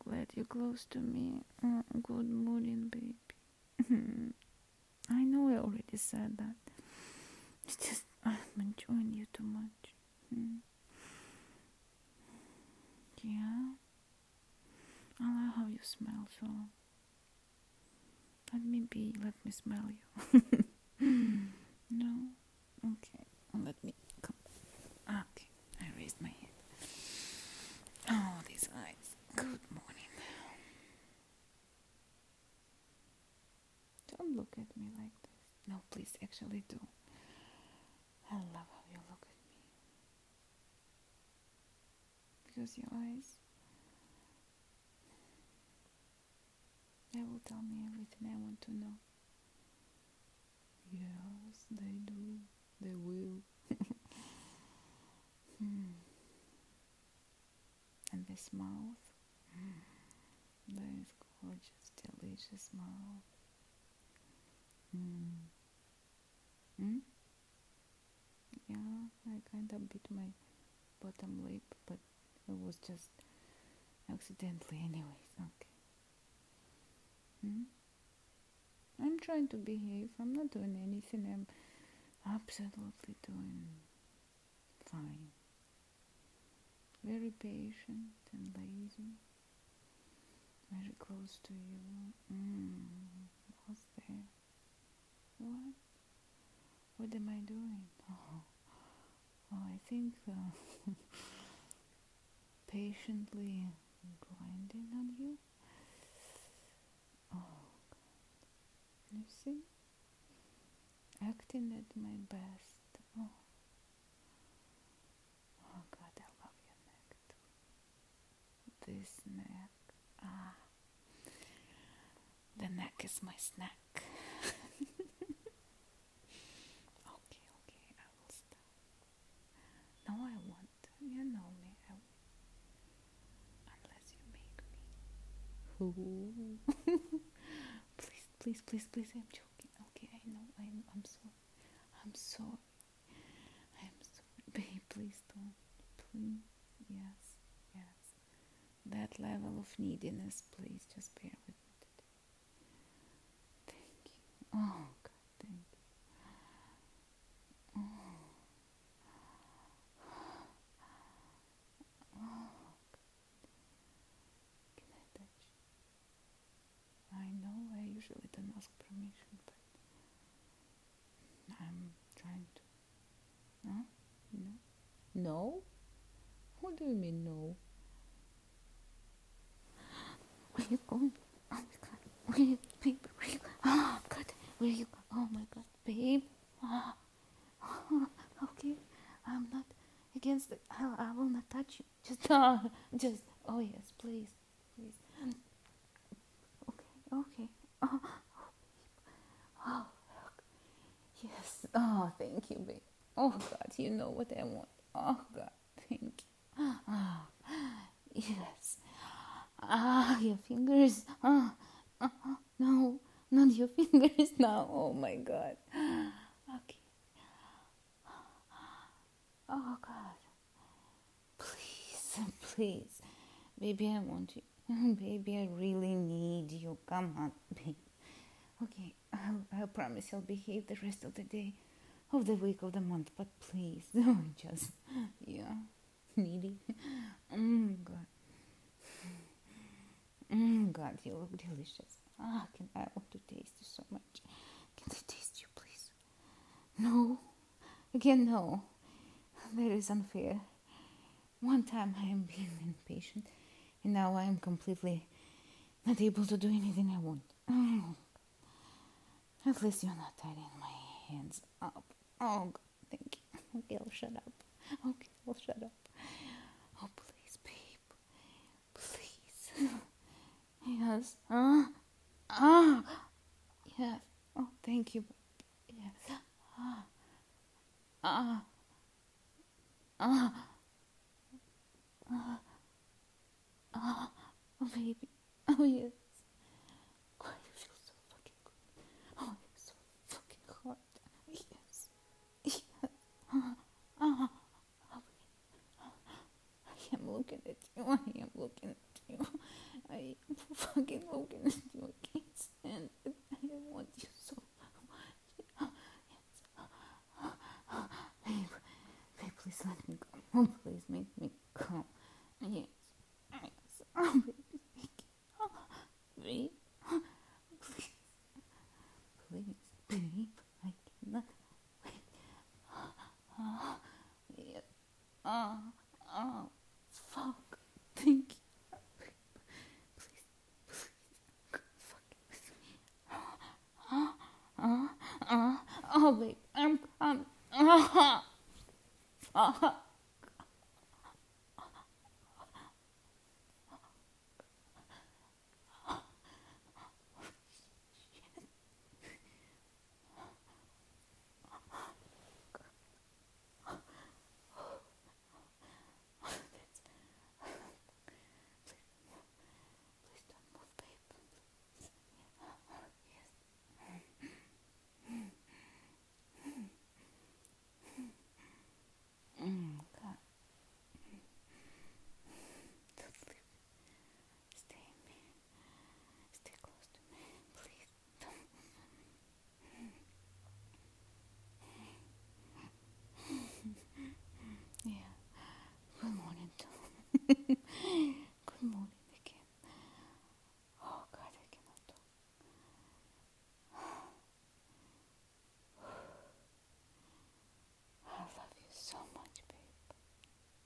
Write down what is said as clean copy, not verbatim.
glad you're close to me. Good morning, baby. I know I already said that. It's just I'm enjoying you too much. Yeah. I like how you smell, so let me smell you. No? Okay. Let me come. Okay. I raised my head. Oh, these eyes. Good morning. Don't look at me like this. No, please, actually do. I love how you look at me. Because your eyes, they will tell me everything I want to know. Yes, they do. They will. And this mouth. This gorgeous, delicious mouth. Yeah, I kind of bit my bottom lip, but it was just accidentally anyways. Okay. I'm trying to behave. I'm not doing anything. I'm absolutely doing fine. Very patient and lazy. Very close to you. What's there? What? What am I doing? I think patiently grinding on you. Oh, God. You see? Acting at my best. Oh, God, I love your neck too. This neck. The neck is my snack. Okay, I will stop. No, I won't. You know me. I won't. Unless you make me. Please, I'm joking. Okay, I know. I'm sorry. I'm sorry. Babe, please don't. Please. Yes. That level of neediness, please just bear with me today. Thank you. Oh, God, thank you. Can I touch you? I know I usually don't ask permission, but I'm trying to. Huh? No? No? What do you mean no? Where you going? Oh my God. Where you, babe? Where you? Oh God. Where you? Oh my God, babe. Okay. I'm not against it. I will not touch you. Just. Oh yes, please. Okay. Oh, yes. Oh, thank you, babe. Oh God, you know what I want. Oh God, thank you. Yes. Your fingers. No, not your fingers now. Oh my God. Okay. Oh God. Please. Baby, I want you. Baby, I really need you. Come on, babe. Okay, I promise I'll behave the rest of the day, of the week, of the month. But please, don't just, needy. God. God, you look delicious. I want to taste you so much. Can I taste you, please? No. Again, no. That is unfair. One time I am being impatient, and now I am completely not able to do anything I want. At least you're not tying my hands up. Oh, God, thank you. Okay, I'll shut up. Oh, please, babe. Please. Yes. Yes. Oh, thank you. Yes. Oh, baby. Oh, yes. God, you feel so fucking good. Oh, you're so fucking hot. Yes. I am looking at you. Oh, please make me come. Yes. Yes. Oh, baby. Oh, babe. Please. Please, babe. I cannot wait. Yeah. Oh, fuck. Thank you. Please, fuck with me. Oh, babe. I'm